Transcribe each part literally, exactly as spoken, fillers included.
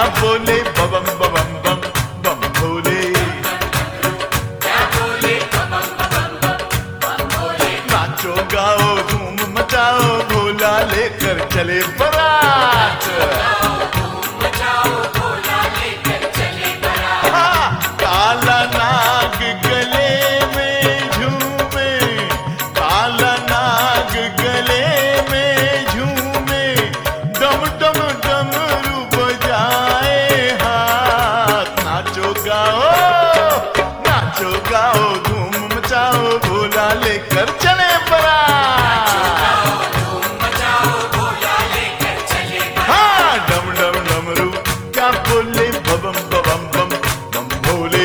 क्या बोले बबम बबम बम बम भोले, नाचो गाओ धूम मचाओ भोला लेकर चले बारात। हाँ, काला नाग गले में झूमे, काला नाग गले में झूमे, डम डम डमरू बजाए हाथ। नाचो गाओ नाचो गाओ धूम मचाओ भोला लेकर चले बारात। हाँ, डम डम डमरू क्या बोले बबम बबम बम बम भोले।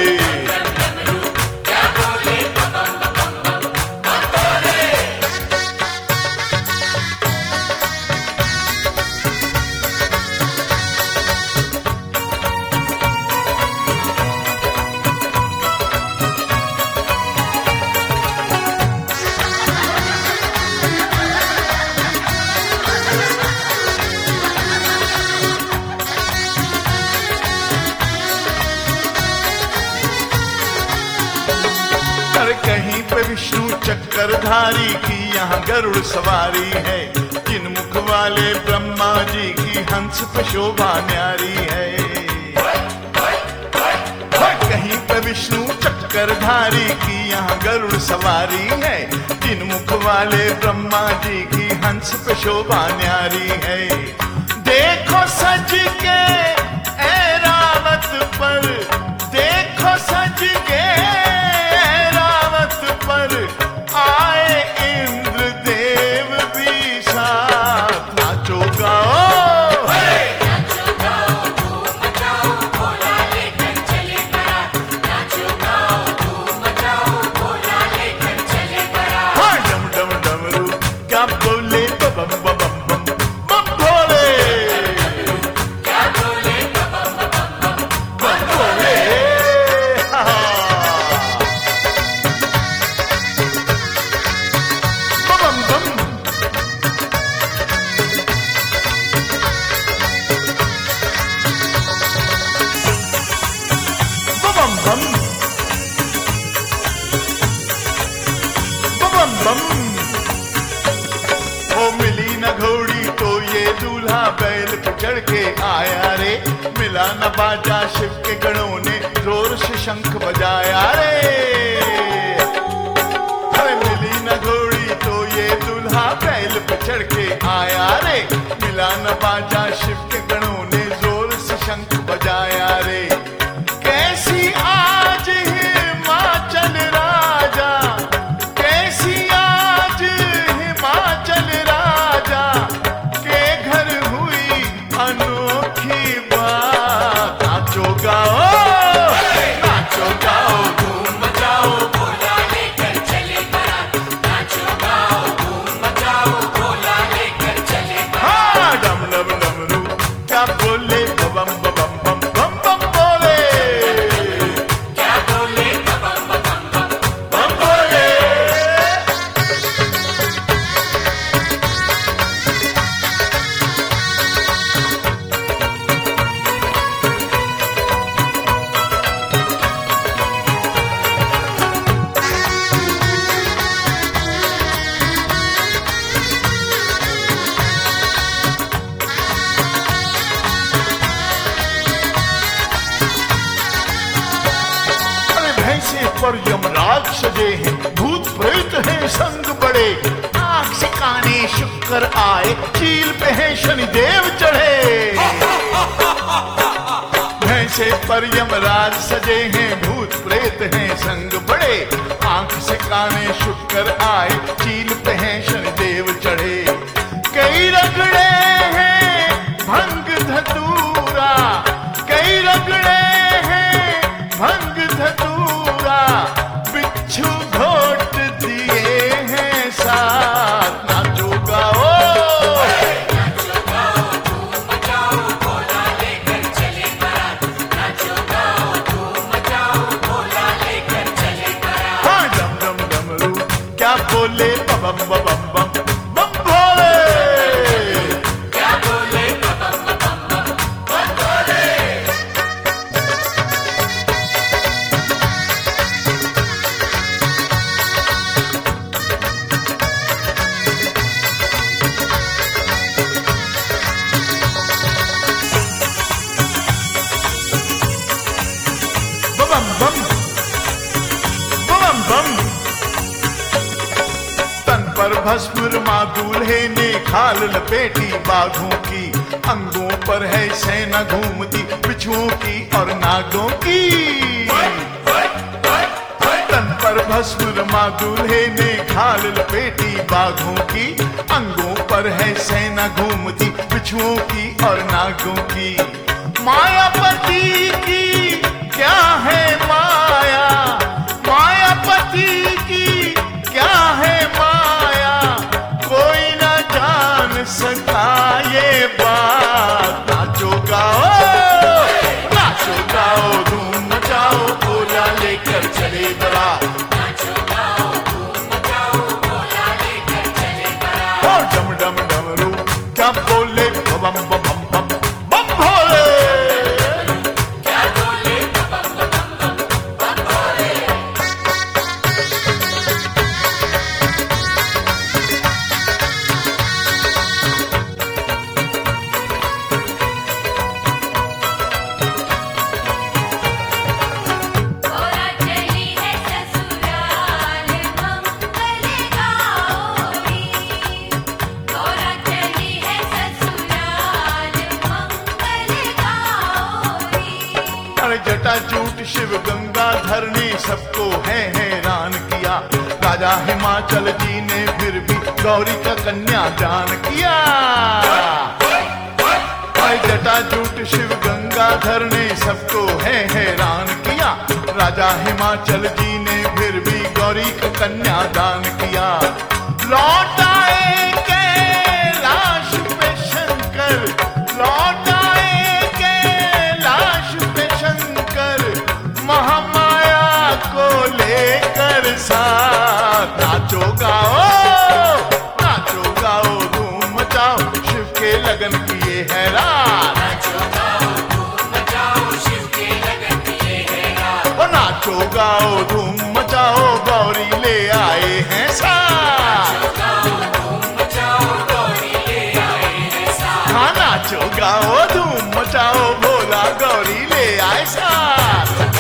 हर कहीं पे विष्णु चक्रधारी की यहाँ गरुड़ सवारी है, जिन मुख वाले ब्रह्मा जी की हंस पे शोभा न्यारी है। हर कहीं पे विष्णु चक्रधारी की यहाँ गरुड़ सवारी है, जिन मुख वाले ब्रह्मा जी की हंस पे शोभा न्यारी है। देखो सज के ऐरावत पर, देखो सज के आए इंद्र देव भी साथ। नाचो गाओ नाचो गाओ धूम मचाओ भोला लेकर चले बारात। नाचो गाओ धूम मचाओ भोला लेकर चले बारात। हाँ, डम डम डमरू क्या बोले बबम बबम बम बम भोले, क्या बोले बबम बबम बम बम भोले। हाँ, बबम बम बबम बम बबम बम। ओ मिली न घोड़ी तो ये दूल्हा बैल पे चढ़ के आया रे, मिला न बाजा शिव के गणों ने जोर से शंख बजाया रे। अरे मिली न घोड़ी तो ये दूल्हा बैल पे चढ़ के आया रे, मिला न बाजा शिव के गणों ने जोर से शंख बजाया रे। कैसी आज हिमाचल राजा, कैसी आज हिमाचल राजा के घर हुई अनोखी बात। नाचो गाओ नाचो गाओ धूम मचाओ भोला लेकर चले बारात। नाचो गाओ धूम मचाओ भोला लेकर चले बारात। हाँ, डम डम डमरू क्या बोले बबम बबम बम बम बम बोले, क्या बोले बबम बबम बम बम बोले। अरे भैंसे पर यमराज सजे हैं, भूत प्रेत हैं संग बड़े, आंख से काने शुक्र आए, चील पे है शनिदेव चढ़े। भैंसे पर यमराज सजे हैं, भूत प्रेत हैं संग बड़े, आंख से काने शुक्र आए, चील पे है शनिदेव चढ़े। कई रगड़े हैं भंग धतूरा, कई रगड़े हैं भंग धतूरा, बिच्छू घोट दिए हैं साथ। नाचो गाओ नाचो गाओ धूम मचाओ भोला लेकर चले बारात। नाचो गाओ धूम मचाओ भोला लेकर चले बारात। हाँ, डम डम डमरू क्या बोले बबम बबम बम बम भोले। क्या बोले बबम बबम बम बम बोले। भस्म माँ दूल्हे ने खाल लपेटी बाघों की, अंगों पर है सेना घूमती बिच्छुओं की और नागों की। तन पर भस्म माँ दूल्हे ने खाल लपेटी बाघों की, अंगों पर है सेना घूमती बिच्छुओं की और नागों की। मायापति की क्या है माया, मायापति की क्या है माया, कोई न जान सका ये बात। नाचो गाओ, नाचो गाओ, धूम मचाओ, भोला लेकर चले बारात। नाचो गाओ धूम मचाओ, भोला लेकर चले बारात। और डम डम डमरू क्या बोले, बम बम बम बम बम भोले। क्या बोले बम बम बम बम भोले। गौरा चली है ससुराल मंगल गौरी, गौरा चली है ससुराल मंगल गौरी। अरे जटाजूट शिव गंगाधर ने सबको है हैरान किया, राजा हिमाचल जी ने फिर भी गौरी का कन्यादान किया। भाई जटाजूट शिव गंगाधर ने सबको है हैरान किया, राजा हिमाचल जी ने फिर भी गौरी का कन्यादान किया। लौट आए कैलाश पे शंकर, लौट आए कैलाश पे शंकर, महामाया को लेकर साथ। नाचो गाओ, नाचो गाओ, धूम मचाओ, शिव के लगन किए है रात। नाचो गाओ धूम मचाओ, शिव के लगन किए है रात। ओ नाचो गाओ, धूम मचाओ, गौरी ले आए हैं साथ। नाचो गाओ धूम मचाओ, गौरी ले आए हैं साथ। हाँ नाचो गाओ, धूम मचाओ, भोला गौरी ले आए साथ।